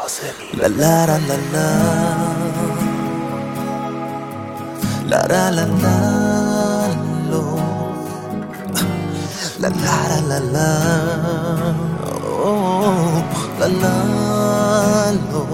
La la la la la la la la la lo. La la la la oh la la lo.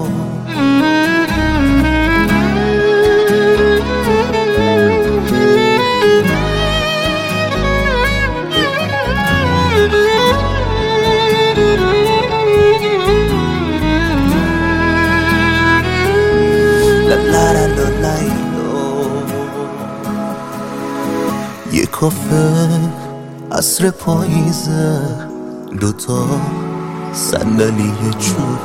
یه کافه عصر پاییزه، دوتا صندلی چوب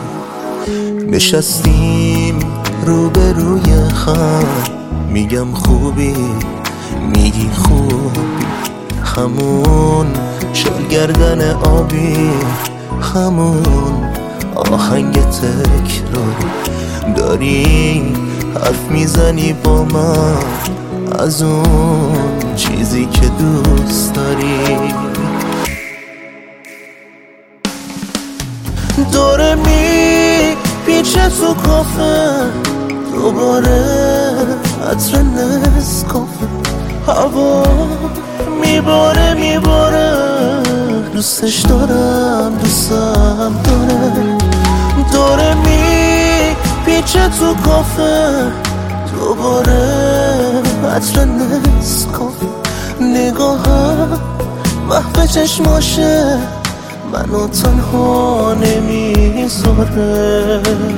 نشستیم روبروی هم. میگم خوبی، میگی خوبی، همون شلگردن آبی، همون آهنگ تکراری. داری حرف میزنی با من از اون چیزی که دوست داری. دوره پیچه تو کافه، دوباره عطر نسکافه، هوا میباره دوستش دارم، دوستم داره. دوره پیچه تو کافه، دوباره عطر نسکافه، نگاهم محو چشماشه، منو تنها نمیذاره.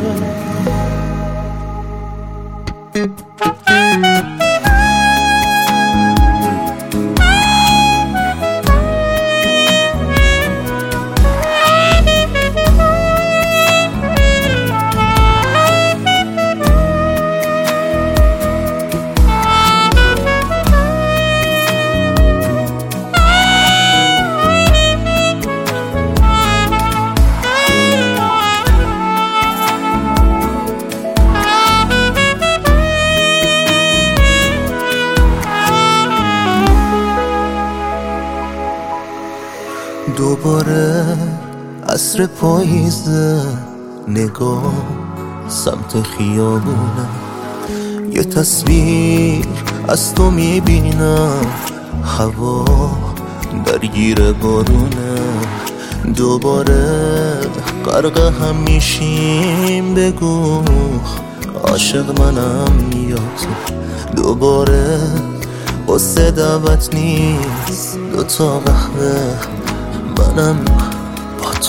دوباره عصر پاییزه، نگاه سمت خیابونه، یه تصویر از تو میبینم، هوا درگیر بارونه. دوباره غرق هم میشیم، بگو عاشق منم یا تو. دوباره قصه دعوت نیست، دوتا قهوه منم با تو.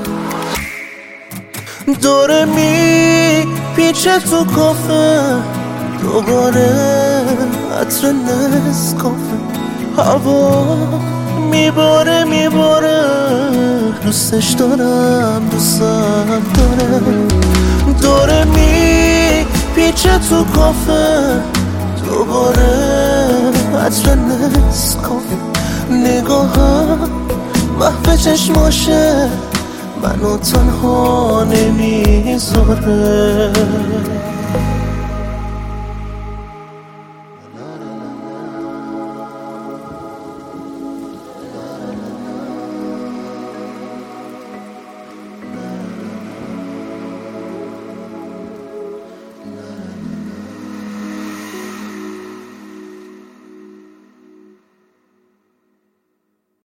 دوره پیچه تو کافه، دوباره عطر نسکافه، هوا میباره دوستش دارم، دوستم داره. دوره پیچه تو کافه، دوباره عطر نسکافه، نگاهم محو چشماشه، منو تنها نمیذاره.